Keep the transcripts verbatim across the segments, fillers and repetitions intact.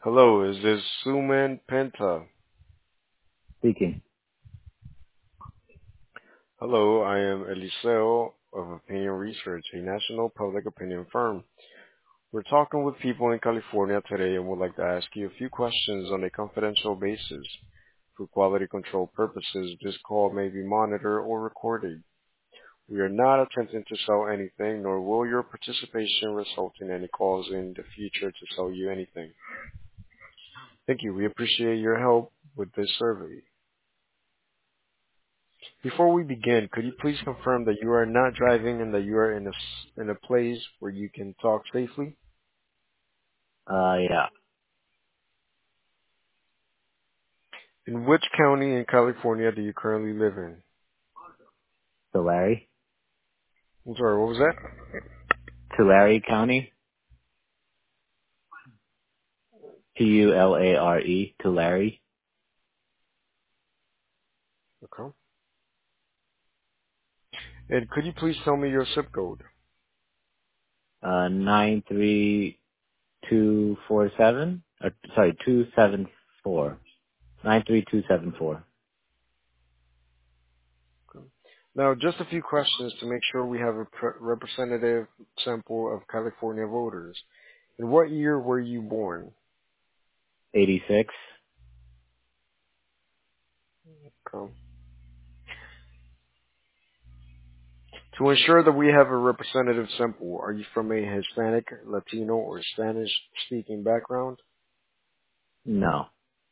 Hello, is this Suman Penta? Speaking. Hello, I am Eliseo of Opinion Research, a national public opinion firm. We're talking with people in California today and would like to ask you a few questions on a confidential basis. For quality control purposes, this call may be monitored or recorded. We are not attempting to sell anything, nor will your participation result in any calls in the future to sell you anything. Thank you. We appreciate your help with this survey. Before we begin, could you please confirm that you are not driving and that you are in a, s- in a place where you can talk safely? Uh, yeah. In which county in California do you currently live in? Tulare. I'm sorry, what was that? Tulare County. T U L A R E. Tulare. Okay. And could you please tell me your zip code? Uh, nine three two four seven. Or, sorry, two seven four. Nine three two seven four. Okay. Now, just a few questions to make sure we have a pre- representative sample of California voters. In what year were you born? Eighty six. Okay. To ensure that we have a representative sample, are you from a Hispanic, Latino, or Spanish-speaking background? No.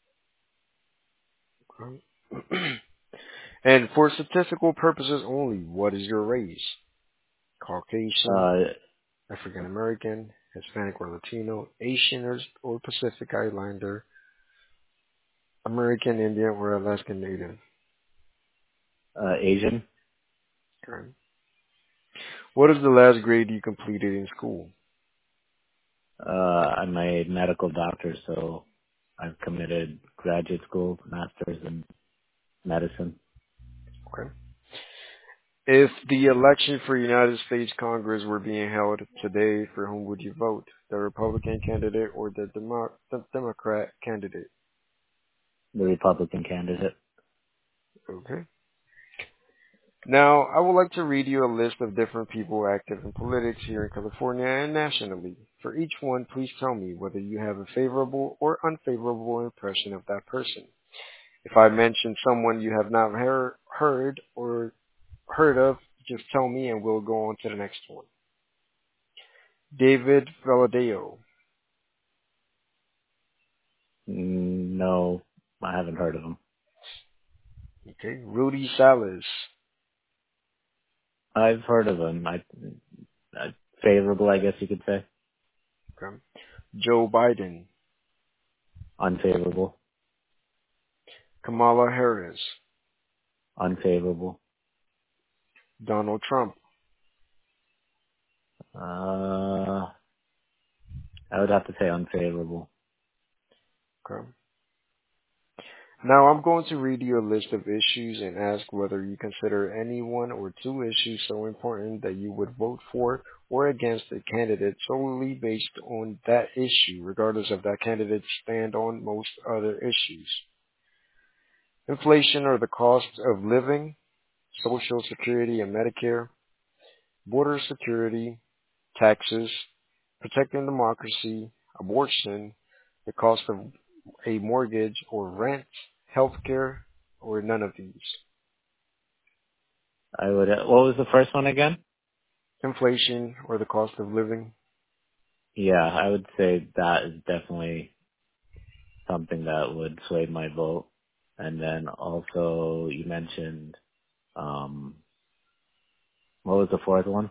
Okay. And for statistical purposes only, what is your race? Caucasian, Uh, African American, Hispanic or Latino, Asian or, or Pacific Islander, American Indian or Alaskan Native. uh, Asian. Okay. What is the last grade you completed in school? Uh, I'm a medical doctor, so I've committed graduate school, master's in medicine. Okay. If the election for United States Congress were being held today, for whom would you vote? The Republican candidate or the, Demo- the Democrat candidate? The Republican candidate. Okay. Now, I would like to read you a list of different people active in politics here in California and nationally. For each one, please tell me whether you have a favorable or unfavorable impression of that person. If I mention someone you have not heard, heard or heard of, just tell me and we'll go on to the next one. David Valadeo. Mm, no, I haven't heard of him. Okay. Rudy Salas. I've heard of him. I, uh, favorable, I guess you could say. Okay. Joe Biden. Unfavorable. Kamala Harris. Unfavorable. Donald Trump. Uh, I would have to say unfavorable. Okay. Now I'm going to read you a list of issues and ask whether you consider any one or two issues so important that you would vote for or against a candidate solely based on that issue, regardless of that candidate's stand on most other issues. Inflation or the cost of living, Social Security and Medicare, border security, taxes, protecting democracy, abortion, the cost of a mortgage or rent, healthcare, or none of these. I would, uh, what was the first one again? Inflation or the cost of living. Yeah, I would say that is definitely something that would sway my vote. And then also you mentioned, um, what was the fourth one?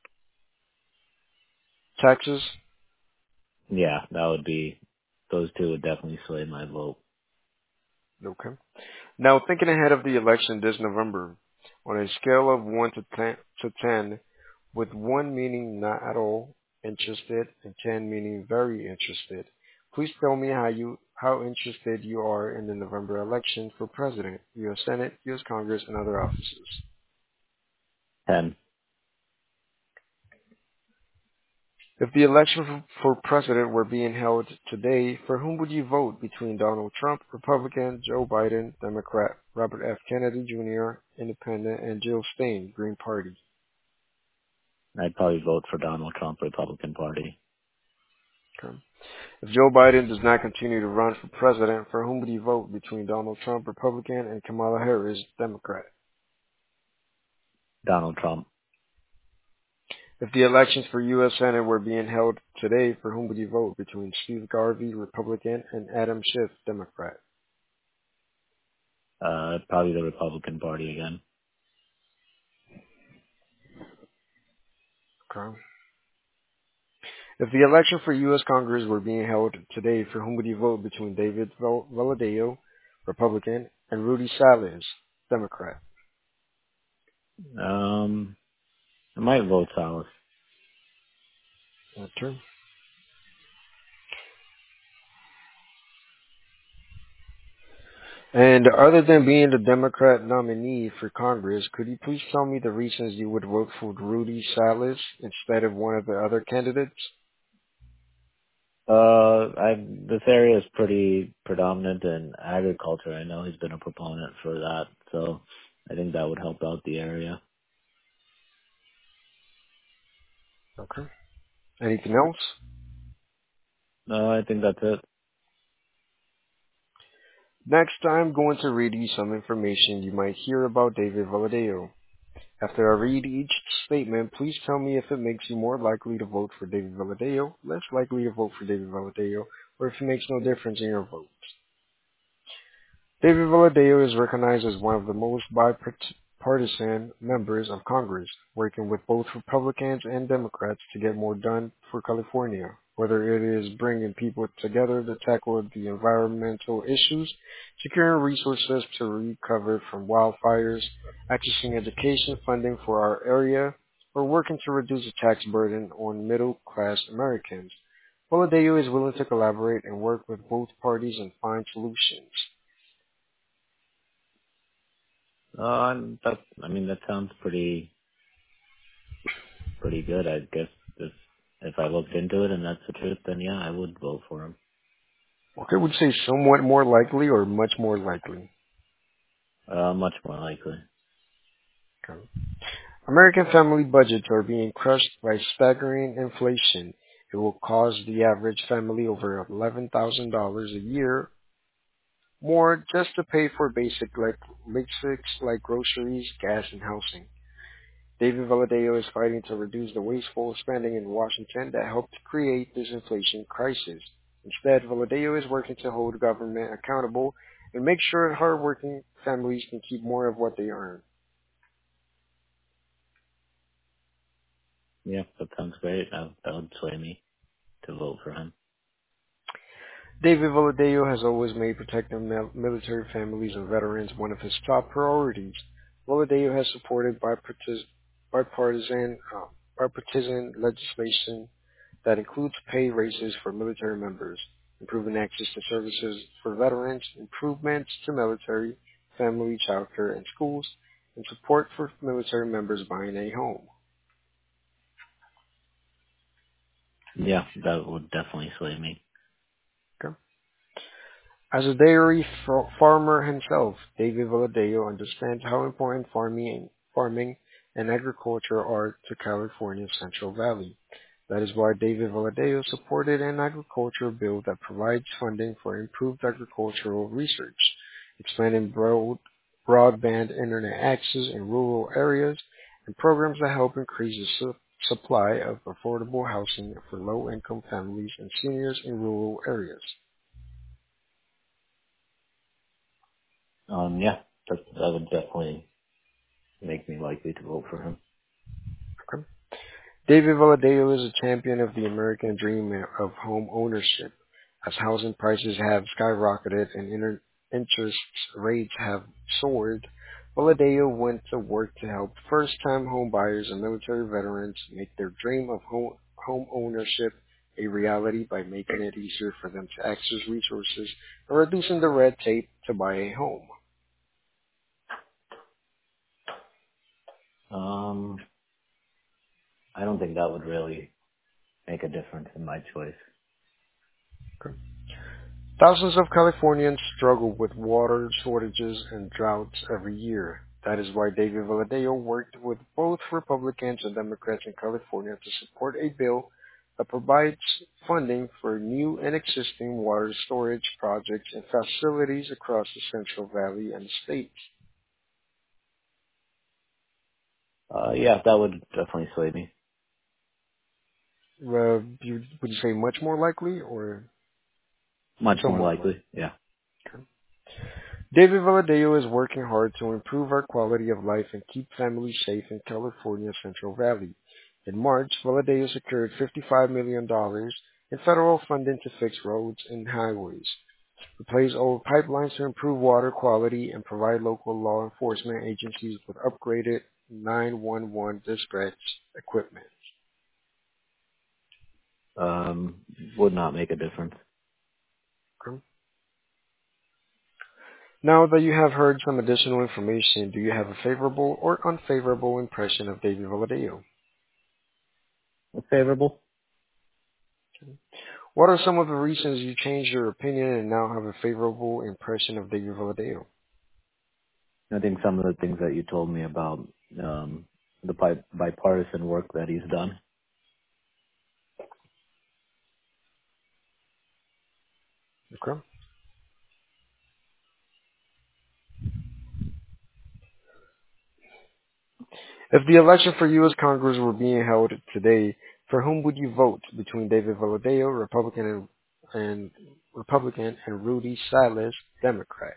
Taxes. Yeah, that would be, those two would definitely sway my vote. Okay. Now thinking ahead of the election this November, on a scale of one to ten, to ten, with one meaning not at all interested and ten meaning very interested, please tell me how you how interested you are in the November election for president, U S Senate, U S Congress, and other offices. ten. If the election for for president were being held today, for whom would you vote between Donald Trump, Republican, Joe Biden, Democrat, Robert F. Kennedy Junior, Independent, and Jill Stein, Green Party? I'd probably vote for Donald Trump, Republican Party. Okay. If Joe Biden does not continue to run for president, for whom would you vote between Donald Trump, Republican, and Kamala Harris, Democrat? Donald Trump. If the elections for U S. Senate were being held today, for whom would you vote between Steve Garvey, Republican, and Adam Schiff, Democrat? Uh, probably the Republican Party again. Okay. If the election for U S. Congress were being held today, for whom would you vote between David Val- Valadao, Republican, and Rudy Salas, Democrat? Um, I might vote Salas. Okay. And other than being the Democrat nominee for Congress, could you please tell me the reasons you would vote for Rudy Salas instead of one of the other candidates? Uh, I this area is pretty predominant in agriculture. I know he's been a proponent for that, so I think that would help out the area. Okay. Anything else? No, I think that's it. Next, I'm going to read you some information you might hear about David Valadao. After I read each statement, please tell me if it makes you more likely to vote for David Valadao, less likely to vote for David Valadao, or if it makes no difference in your vote. David Valadao is recognized as one of the most bipartisan members of Congress, working with both Republicans and Democrats to get more done for California, whether it is bringing people together to tackle the environmental issues, securing resources to recover from wildfires, accessing education funding for our area, or working to reduce the tax burden on middle-class Americans. Valadao is willing to collaborate and work with both parties and find solutions. Uh, and that I mean that sounds pretty pretty good. I guess if if I looked into it and that's the truth, then yeah, I would vote for him. Okay, would you say somewhat more likely or much more likely? Uh, much more likely. Okay. American family budgets are being crushed by staggering inflation. It will cost the average family over eleven thousand dollars a year more just to pay for basic like basics like groceries, gas, and housing. David Valadao is fighting to reduce the wasteful spending in Washington that helped create this inflation crisis. Instead, Valadao is working to hold government accountable and make sure hardworking families can keep more of what they earn. Yeah, that sounds great. That, that would sway me to vote for him. David Valadao has always made protecting mil- military families and veterans one of his top priorities. Valadao has supported bipartis- bipartisan, uh, bipartisan legislation that includes pay raises for military members, improving access to services for veterans, improvements to military, family, childcare, and schools, and support for military members buying a home. Yeah, that would definitely sway me. Okay. As a dairy f- farmer himself, David Valadao understands how important farming, farming and agriculture are to California's Central Valley. That is why David Valadao supported an agricultural bill that provides funding for improved agricultural research, expanding broad, broadband internet access in rural areas, and programs that help increase the su- supply of affordable housing for low-income families and seniors in rural areas. Um, yeah, that that would definitely make me likely to vote for him. Okay. David Valadao is a champion of the American dream of home ownership. As housing prices have skyrocketed and inter- interest rates have soared, Valadao went to work to help first-time home buyers and military veterans make their dream of home, home ownership a reality by making it easier for them to access resources and reducing the red tape to buy a home. Um, I don't think that would really make a difference in my choice. Okay. Thousands of Californians struggle with water shortages and droughts every year. That is why David Valadeo worked with both Republicans and Democrats in California to support a bill that provides funding for new and existing water storage projects and facilities across the Central Valley and the state. Uh, yeah, that would definitely sway me. Uh, you, would you say much more likely or Much more somewhat more? likely, yeah. Okay. David Valadeo is working hard to improve our quality of life and keep families safe in California's Central Valley. In March, Valadeo secured fifty-five million dollars in federal funding to fix roads and highways, replace old pipelines to improve water quality, and provide local law enforcement agencies with upgraded nine one one dispatch equipment. Um, would not make a difference. Okay. Now that you have heard some additional information, do you have a favorable or unfavorable impression of David Valadeo? Favorable? What are some of the reasons you changed your opinion and now have a favorable impression of David Valadeo? I think some of the things that you told me about um, the bi- bipartisan work that he's done. Okay. If the election for U S Congress were being held today, for whom would you vote between David Valadeo, Republican, and, and Republican, and Rudy Salas, Democrat?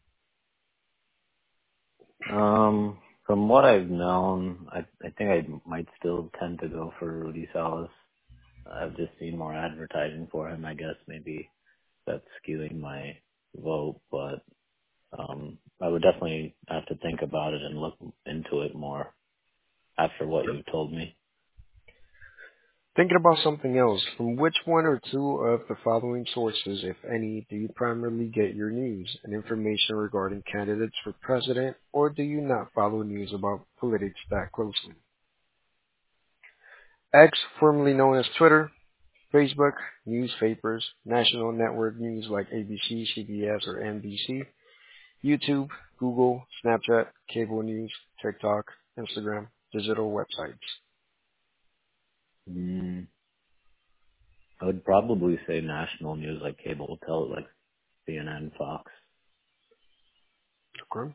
Um, from what I've known, I, I think I might still tend to go for Rudy Salas. I've just seen more advertising for him. I guess maybe that's skewing my vote, but um, I would definitely have to think about it and look into it more after what Okay. you've told me. Thinking about something else, from which one or two of the following sources, if any, do you primarily get your news and information regarding candidates for president, or do you not follow news about politics that closely? X, formerly known as Twitter, Facebook, newspapers, national network news like A B C, C B S, or N B C, YouTube, Google, Snapchat, cable news, TikTok, Instagram, digital websites. Mm, I would probably say national news like cable, tell like C N N, Fox. Okay.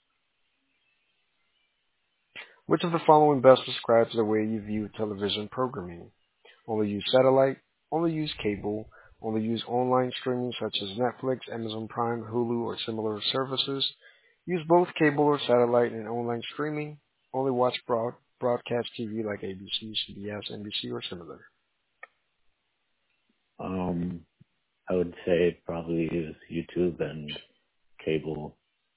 Which of the following best describes the way you view television programming? Only use satellite, only use cable, only use online streaming such as Netflix, Amazon Prime, Hulu, or similar services, use both cable or satellite and online streaming, only watch broad, broadcast T V like A B C, C B S, N B C, or similar. Um, I would say probably use YouTube and cable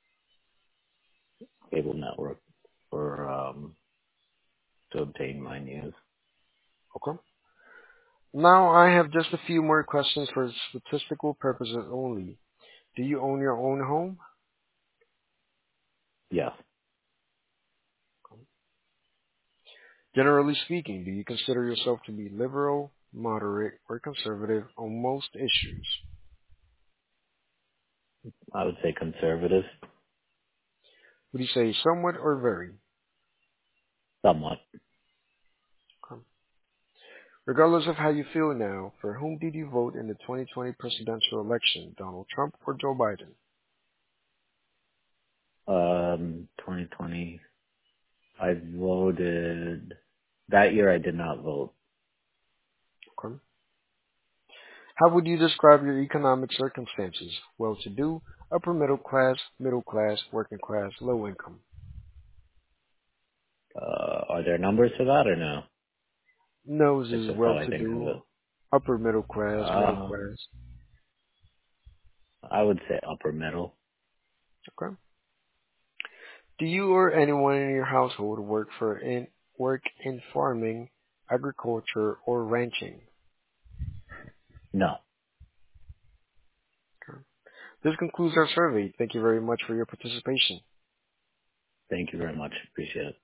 cable network for um to obtain my news. Okay. Now I have just a few more questions for statistical purposes only. Do you own your own home? Yes, Generally speaking, do you consider yourself to be liberal, moderate, or conservative on most issues? I would say conservative, Would you say somewhat or very? somewhat. Okay. Regardless of how you feel now, for whom did you vote in the twenty twenty presidential election, Donald Trump or Joe Biden? Um, twenty twenty. I voted that year. I did not vote. Okay. How would you describe your economic circumstances? Well-to-do, upper middle class, middle class, working class, low income? Uh, are there numbers for that or no? No, this It's is just how I think of well-to-do, it. upper middle class, middle Uh, class. I would say upper middle. Okay. Do you or anyone in your household work for in work in farming, agriculture, or ranching? No, Okay. This concludes our survey. Thank you very much for your participation. thank you very much. Appreciate it.